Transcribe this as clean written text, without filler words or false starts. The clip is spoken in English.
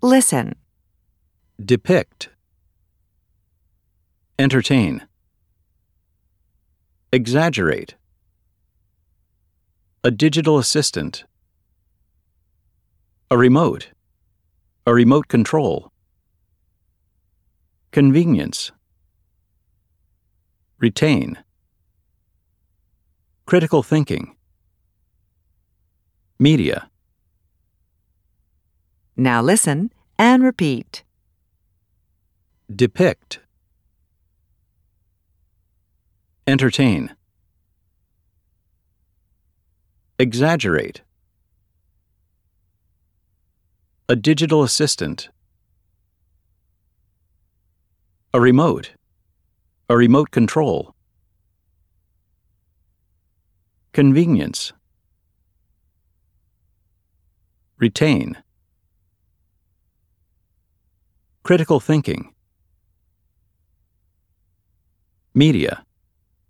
Listen. Depict. Entertain. Exaggerate. A digital assistant. A remote. A remote control. Convenience. Retain. Critical thinking. Media. Now listen and repeat. Depict. Entertain. Exaggerate. A digital assistant. A remote. A remote control. Convenience. Retain. Critical thinking. Media.